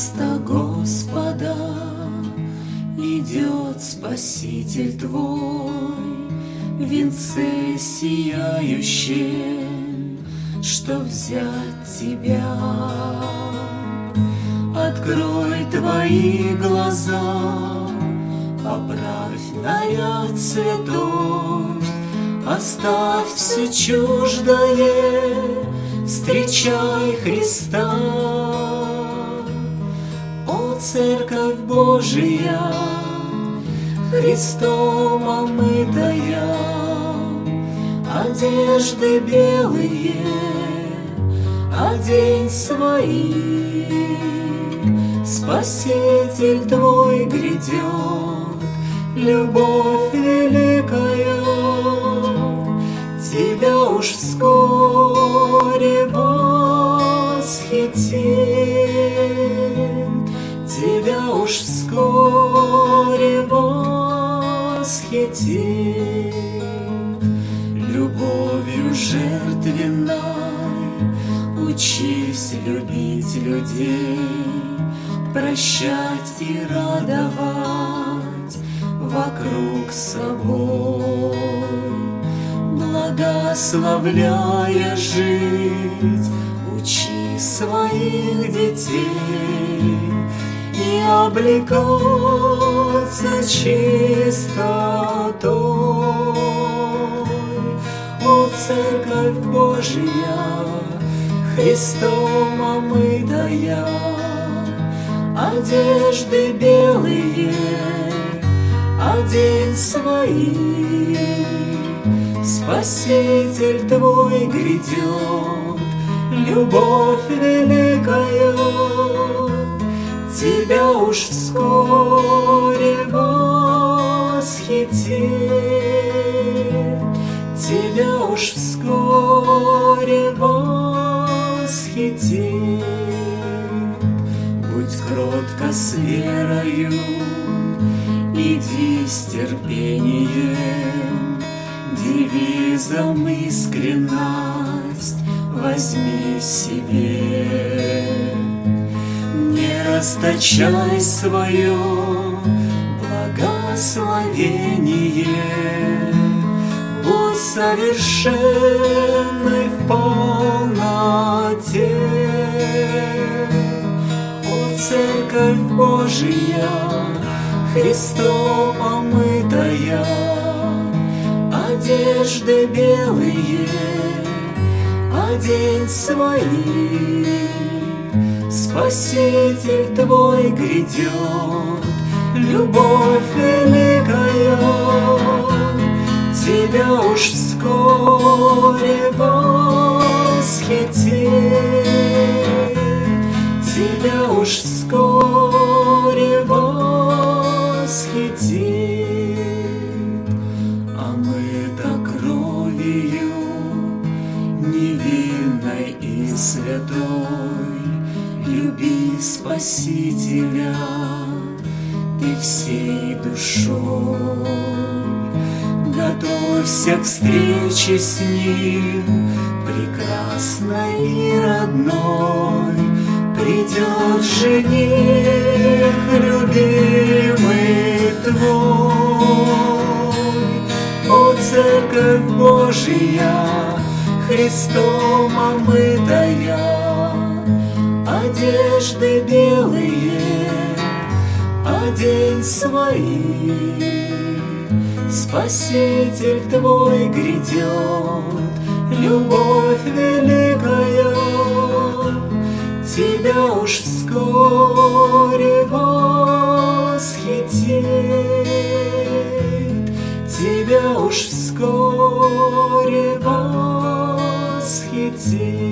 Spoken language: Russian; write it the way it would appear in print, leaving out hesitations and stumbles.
место Господа идет Спаситель твой, в венце сияющем, чтоб взять тебя. Открой твои глаза, поправь наряд святой, оставь все чуждое, встречай Христа. О, Церковь Божия, Христом омытая, одежды белые одень свои. Спаситель твой грядет, любовь великая, тебя уж вскоре восхитит, тебя уж вскоре восхитит. Любовью жертвенной учись любить людей, прощать и радовать вокруг собой, благословляя жить, учи своих детей и облекаться чистотой. О, Церковь Божия, Христом омытая, одежды белые одень свои. Спаситель твой грядет, любовь великая, тебя уж вскоре восхитит, тебя уж вскоре восхитит. Будь кротко с верою, иди с терпением, девизом искренность возьми себе. Не расточай свое благословение, будь совершенной в полноте. Церковь Божия, Христом омытая, одежды белые одень свои. Спаситель твой грядет, любовь великая, тебя уж вскоре восхитит, тебя уж вскоре восхитит. Омыта кровью невинной и святой, люби Спасителя ты всей душой. Готовься к встрече с Ним, прекрасной и родной. Придет жених, любимый твой. О, Церковь Божия, Христом омытая, одежды белые одень свои. Спаситель твой грядет, любовь великая, тебя уж вскоре восхитит, тебя уж вскоре восхитит.